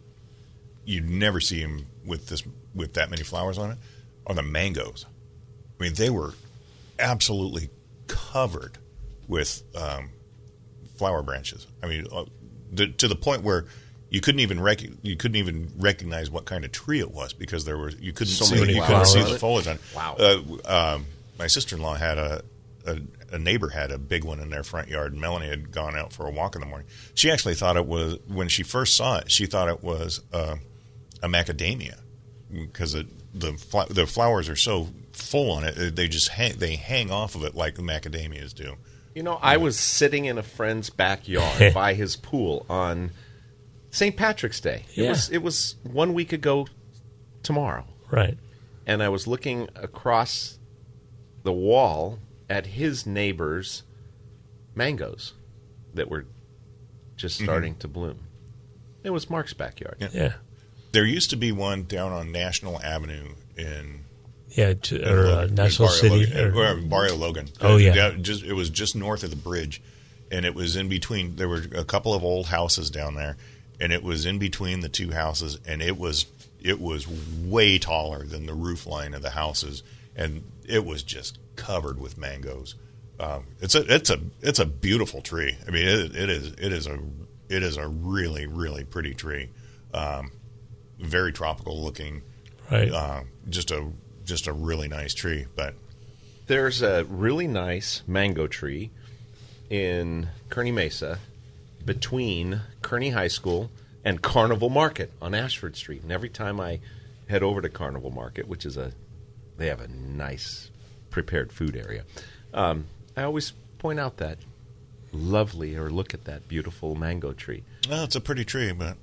you'd never see them with this with that many flowers on it, are the mangoes. I mean, they were absolutely covered with um, flower branches. I mean, uh, the, to the point where you couldn't even rec- you couldn't even recognize what kind of tree it was because there were you couldn't So see many you couldn't flowers see on the it? foliage on it. Wow. Uh, um, my sister-in-law had a, a a neighbor had a big one in their front yard. And Melanie had gone out for a walk in the morning. She actually thought it was when she first saw it. She thought it was uh, a macadamia because it, the fl- the flowers are so full on it. They just hang, they hang off of it like the macadamias do. You know, I was sitting in a friend's backyard by his pool on Saint Patrick's Day. It Yeah. was it was one week ago tomorrow, Right. and I was looking across the wall at his neighbor's mangoes that were just starting to bloom. It was Mark's backyard. Yeah. Yeah. There used to be one down on National Avenue in Yeah, to, in or uh, Logan- in National Barrio City. Logan, or- uh, Barrio Logan. Oh, Uh, yeah. down- just it was just north of the bridge, and it was in between. There were a couple of old houses down there, and it was in between the two houses, and it was it was way taller than the roof line of the houses, and it was just covered with mangoes. Um, it's a it's a it's a beautiful tree. I mean, it, it is it is a it is a really really pretty tree. Um, very tropical looking. right. Uh, just a just a really nice tree, but There's a really nice mango tree in Kearney Mesa between Kearney High School and Carnival Market on Ashford Street. And every time I head over to Carnival Market, which is a, they have a nice prepared food area, um, I always point out that lovely, or look at that beautiful mango tree. well, it's a pretty tree. But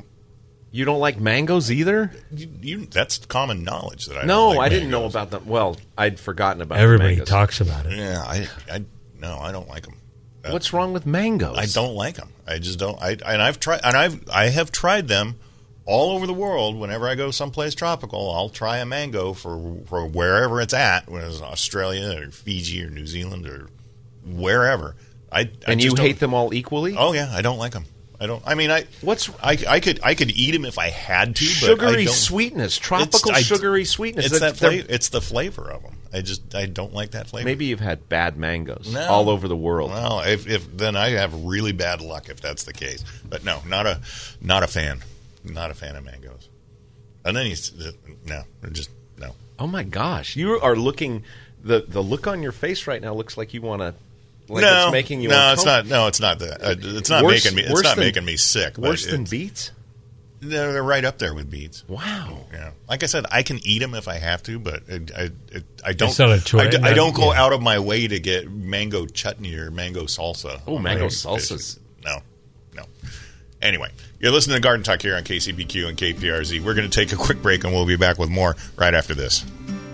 You don't like mangoes either? you, you that's common knowledge that I No, don't like I didn't know mangoes. about them. Well, I'd forgotten about the Everybody mangoes. talks about it. Yeah, I I no, I don't like them. What's wrong with mangoes? I don't like them. I just don't. I and I've tried and I've I have tried them all over the world, whenever I go someplace tropical, I'll try a mango for, for wherever it's at, whether it's Australia or Fiji or New Zealand or wherever. I, I and you just hate don't- them all equally? Oh yeah, I don't like them. I don't. I mean, I What's- I, I could I could eat them if I had to. But Sugary I don't, sweetness, tropical It's- I- sugary sweetness. It's That- that flavor. It's the flavor of them. I just I don't like that flavor. Maybe you've had bad mangoes No. all over the world. Well, if, if then I have really bad luck if that's the case. But no, not a not a fan. Not a fan of mangoes. And then he's no, just no. Oh my gosh, you are looking. The the look on your face right now looks like you want to. Like no, it's making you. no, it's uncomfortable. not. No, it's not that. Uh, it's not Worse- making me. It's worse not than- making me sick. but Worse than it's- beets. They're, they're right up there with beets. Wow. Yeah, like I said, I can eat them if I have to, but it, I, it, I don't. It's not a choice. I, d- I don't go Yeah. out of my way to get mango chutney or mango salsa. Oh, on mango my salsas. dishes. No, no. Anyway, you're listening to Garden Talk here on K C B Q and K P R Z. We're going to take a quick break, and we'll be back with more right after this.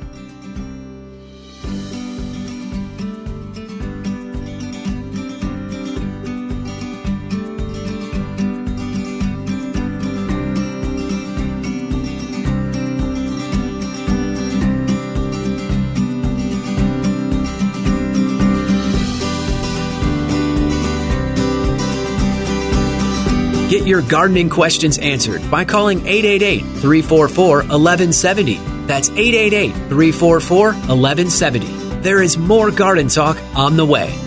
Get your gardening questions answered by calling eight eight eight, three four four, one one seven zero. That's eight eight eight, three four four, one one seven zero. There is more Garden Talk on the way.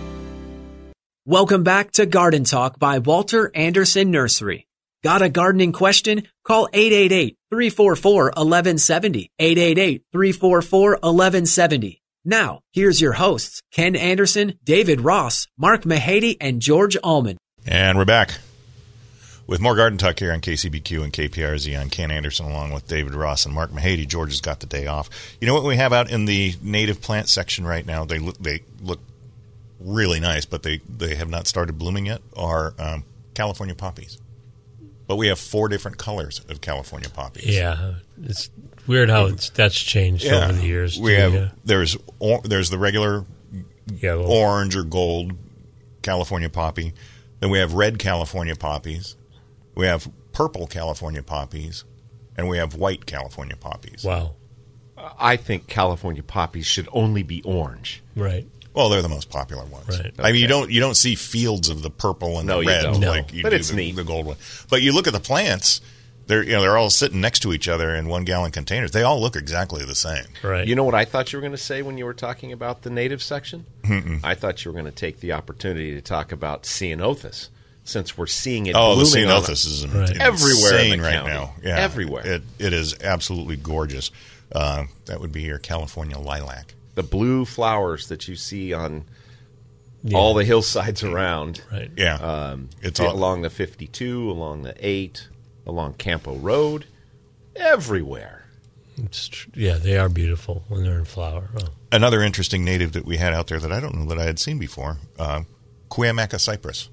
Welcome back to Garden Talk by Walter Anderson Nursery. Got a gardening question? Call eight eight eight, three four four, one one seven zero. eight eight eight, three four four, one one seven zero. Now, here's your hosts, Ken Anderson, David Ross, Mark Mahady, and George Allman. And we're back with more Garden Talk here on K C B Q and K P R Z. I'm Ken Anderson along with David Ross and Mark Mahady. George has got the day off. You know what we have out in the native plant section right now? They look, they look really nice, but they, they have not started blooming yet, are um, California poppies. But we have four different colors of California poppies. Yeah, it's weird how it's, that's changed Yeah. over the years. We too, have yeah. there's or, there's the regular Yellow. orange or gold California poppy. Then we have red California poppies. We have purple California poppies, and we have white California poppies. Wow. I think California poppies should only be orange. Right. Well, they're the most popular ones. Right. I mean, you Okay. don't you don't see fields of the purple and No, the you red don't. No. like you But do it's the, neat. the gold one. But you look at the plants; they're you know they're all sitting next to each other in one gallon containers. They all look exactly the same. Right. You know what I thought you were going to say when you were talking about the native section? Mm-mm. I thought you were going to take the opportunity to talk about Ceanothus, since we're seeing it Oh, the blooming on Ceanothus is Right. insane Everywhere in the right county. now. Yeah, Everywhere. It it is absolutely gorgeous. Uh, that would be your California lilac. the blue flowers that you see on Yeah. all the hillsides around. Right. Yeah, Um, it's fi- all, along the fifty-two, along the eight, along Campo Road, everywhere. It's tr- yeah, they are beautiful when they're in flower. Oh. another interesting native that we had out there that I don't know that I had seen before. Uh, Cuyamaca cypress,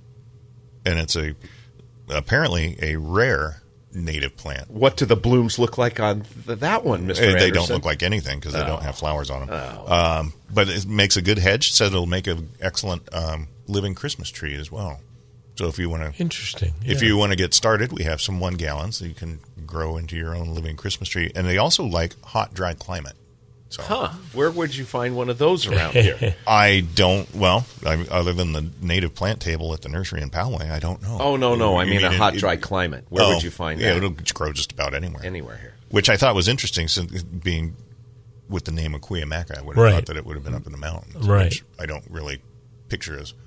and it's a apparently a rare native plant. What do the blooms look like on th- that one, Mister Uh, Anderson? They don't look like anything because they don't have flowers on them. Um, but it makes a good hedge. Said it'll make an excellent um, living Christmas tree as well. So if you want to, Interesting. if yeah. you want to get started, we have some one gallons that you can grow into your own living Christmas tree. And they also like hot, dry climate. So Huh. Where would you find one of those around here? I don't. Well, I, other than the native plant table at the nursery in Poway, I don't know. Oh, no, no. I You mean a it- hot, it- dry climate. Where oh, would you find yeah, that? it'll grow just about anywhere. Anywhere here. Which I thought was interesting, since being with the name of Cuyamaca, I would have Right. thought that it would have been up in the mountains, Right. which I don't really picture as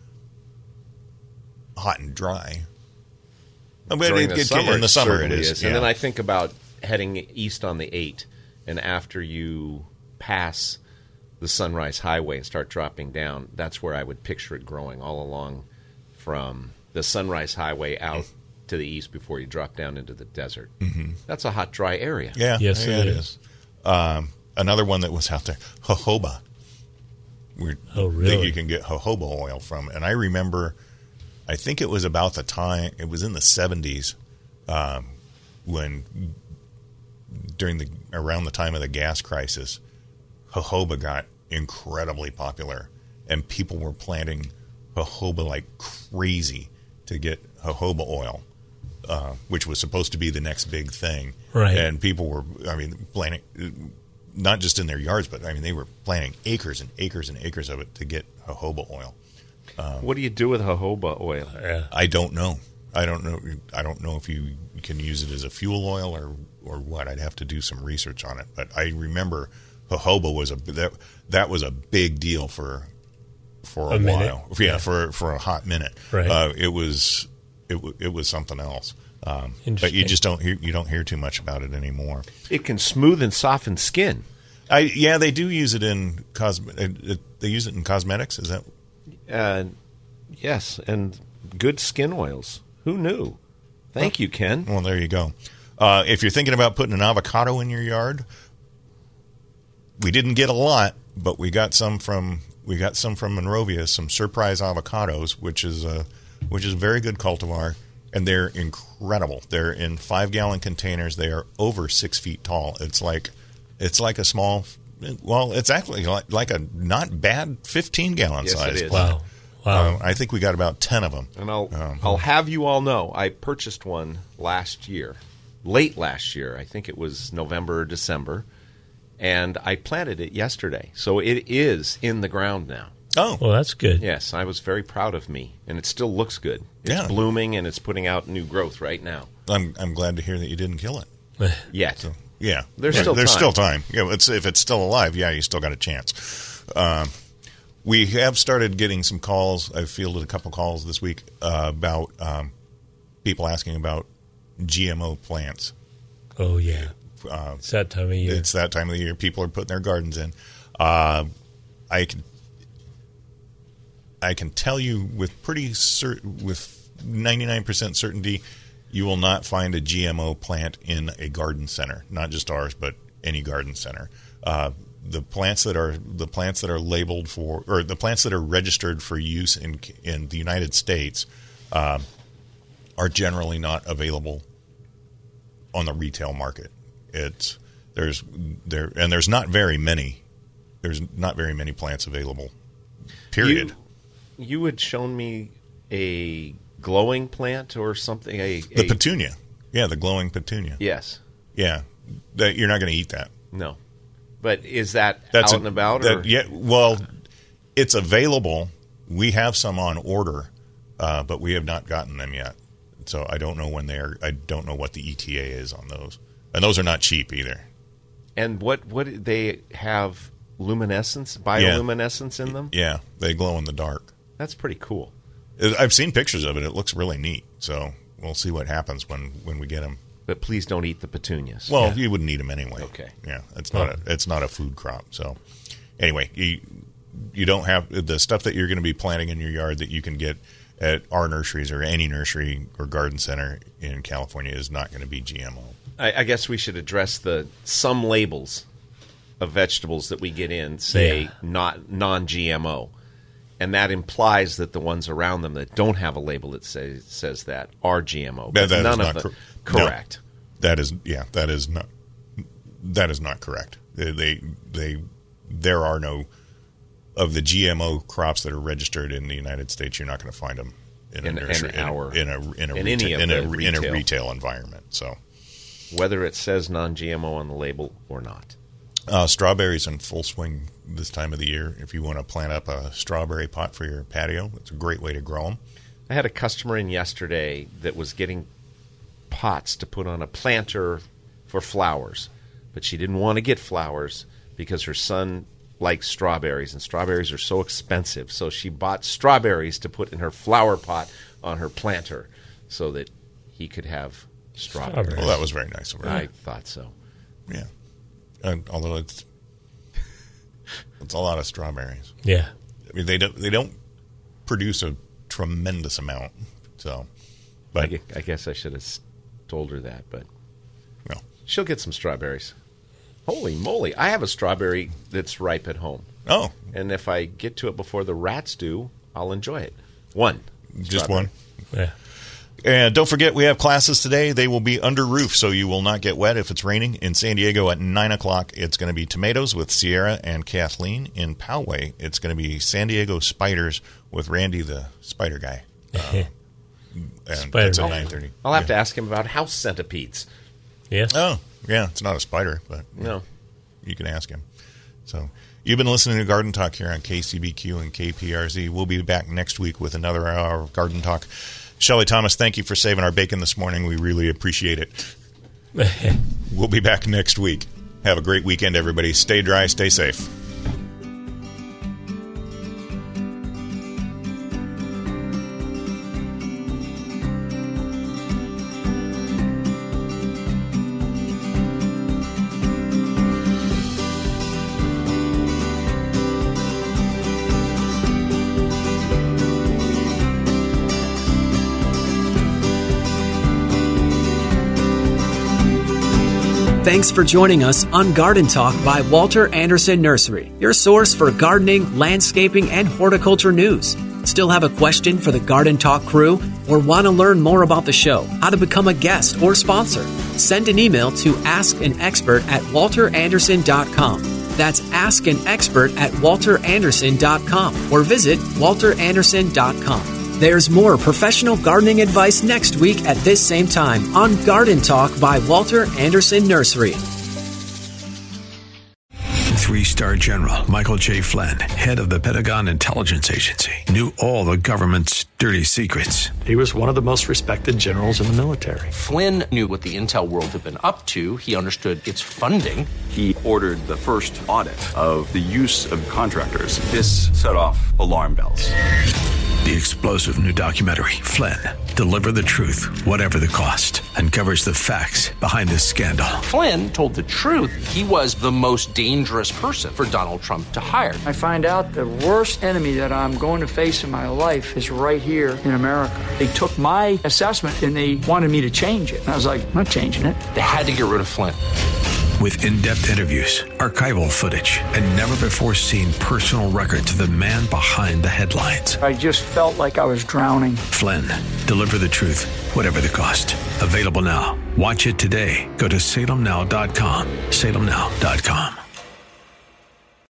hot and dry. But During it- the it- summer, in the summer it certainly is. And then yeah. I think about heading east on the eight, and after you pass the Sunrise Highway and start dropping down, that's where I would picture it growing all along from the Sunrise Highway out to the east before you drop down into the desert. Mm-hmm. That's a hot, dry area. Yeah, Yes, yeah, it it is. is. Um, another one that was out there, jojoba. We're, Oh, That really? you can get jojoba oil from. And I remember, I think it was about the time, it was in the seventies, um, when, during the, around the time of the gas crisis, jojoba got incredibly popular. And people were planting jojoba like crazy to get jojoba oil. uh, which was supposed to be the next big thing. Right. And people were, I mean, planting, not just in their yards, but I mean, they were planting acres and acres and acres of it to get jojoba oil. Um, what do you do with jojoba oil? Yeah. I don't know. I don't know. I don't know if you can use it as a fuel oil or, or what. I'd have to do some research on it. But I remember jojoba was a that, that was a big deal for for a, A minute. while. Yeah, yeah, for for a hot minute. Right. Uh, it was it w- it was something else. Um, but you Interesting. just don't hear you don't hear too much about it anymore. It can smooth and soften skin. I yeah, they do use it in cosme- They use it in cosmetics. Is that? Uh, yes, and good skin oils. Who knew? Thank you, Ken. Well, there you go. Uh, if you're thinking about putting an avocado in your yard, we didn't get a lot, but we got some from we got some from Monrovia, some Surprise avocados, which is a which is a very good cultivar, and they're incredible. They're in five gallon containers. They are over six feet tall. It's like it's like a small. Well, it's actually like, like a not bad fifteen gallon Yes, size it is. plant. Wow. Wow. Uh, I think we got about ten of them. And I'll Um, I'll have you all know I purchased one last year, late last year. I think it was November or December, and I planted it yesterday. So it is in the ground now. Oh, Well, that's good. Yes, I was very proud of me, and it still looks good. It's Yeah. blooming and it's putting out new growth right now. I'm I'm glad to hear that you didn't kill it. Yet. Yeah, There's Yeah, still there's time. still time. Yeah, it's, if it's still alive, yeah, you still got a chance. Um, we have started getting some calls. I've fielded a couple calls this week uh, about um, people asking about G M O plants. Oh, yeah. Uh, It's that time of year. It's that time of the year. People are putting their gardens in. Uh, I can I can tell you with pretty cert- with ninety-nine percent certainty, you will not find a G M O plant in a garden center. Not just ours, but any garden center. Uh, the plants that are the plants that are labeled for, or the plants that are registered for use in in the United States, uh, are generally not available on the retail market. It's there's there and there's not very many. There's not very many plants available. Period. You, you had shown me a glowing plant or something. A, The a- petunia, yeah, the glowing petunia. Yes. Yeah, that, you're not going to eat that. No. But is that That's out a- and about? that- or? yeah, well, it's available. We have some on order, uh, but we have not gotten them yet. So I don't know when they are. I don't know what the E T A is on those, and those are not cheap either. And what what they have luminescence, bioluminescence in them? Yeah, they glow in the dark. That's pretty cool. I've seen pictures of it. It looks really neat. So we'll see what happens when, when we get them. But please don't eat the petunias. Well, you wouldn't eat them anyway. Okay. Yeah, it's not a it's not a food crop. So anyway, you you don't have the stuff that you're going to be planting in your yard that you can get at our nurseries or any nursery or garden center in California is not going to be G M O. I, I guess we should address the some labels of vegetables that we get in say Yeah. not non-G M O. And that implies that the ones around them that don't have a label that says says that are G M O. That- that is none not of them. cor- no. Correct. That is yeah, that is not that is not correct. They they, they there are no of the G M O crops that are registered in the United States. You're not going to find them in a In- in nursery our- in a in a in reta- any of in, a, the in a retail. retail environment. So Whether it says non-G M O on the label or not. uh, strawberries in full swing this time of the year. If you want to plant up a strawberry pot for your patio, it's a great way to grow them. I had a customer in yesterday that was getting pots to put on a planter for flowers, but she didn't want to get flowers because her son likes strawberries, and strawberries are so expensive. So she bought strawberries to put in her flower pot on her planter so that he could have strawberries. Strawberries. Well, that was very nice of her. I thought so. Yeah, and although it's it's a lot of strawberries. Yeah. I mean, they don't they don't produce a tremendous amount. So, I, but gue- I guess I should have s- told her that, but no. she'll get some strawberries. Holy moly. I have a strawberry that's ripe at home. Oh, And if I get to it before the rats do, I'll enjoy it. One. just strawberry. one. Yeah. And don't forget, we have classes today. They will be under roof, so you will not get wet if it's raining. In San Diego at nine o'clock, it's going to be Tomatoes with Sierra and Kathleen. In Poway, it's going to be San Diego Spiders with Randy, the spider guy. Uh, and Spider. that's at nine thirty. I'll have yeah. to ask him about house centipedes. Yeah. Oh, yeah, it's not a spider, but No. you can ask him. So you've been listening to Garden Talk here on K C B Q and K P R Z. We'll be back next week with another hour of Garden Talk. Shelley Thomas, thank you for saving our bacon this morning. We really appreciate it. We'll be back next week. Have a great weekend, everybody. Stay dry, stay safe. Thanks for joining us on Garden Talk by Walter Anderson Nursery, your source for gardening, landscaping, and horticulture news. Still have a question for the Garden Talk crew or want to learn more about the show, how to become a guest or sponsor? Send an email to askanexpert at walter anderson dot com. That's askanexpert at walter anderson dot com or visit walter anderson dot com. There's more professional gardening advice next week at this same time on Garden Talk by Walter Anderson Nursery. Three-star General Michael J. Flynn, head of the Pentagon Intelligence Agency, knew all the government's dirty secrets. He was one of the most respected generals in the military. Flynn knew what the intel world had been up to. He understood its funding. He ordered the first audit of the use of contractors. This set off alarm bells. The explosive new documentary, Flynn, Deliver the Truth, Whatever the Cost, uncovers the facts behind this scandal. Flynn told the truth. He was the most dangerous person for Donald Trump to hire. I find out the worst enemy that I'm going to face in my life is right here in America. They took my assessment and they wanted me to change it. And I was like, I'm not changing it. They had to get rid of Flynn. With in-depth interviews, archival footage, and never-before-seen personal records of the man behind the headlines. I just felt like I was drowning. Flynn, Deliver the Truth, Whatever the Cost. Available now. Watch it today. Go to salem now dot com. salem now dot com.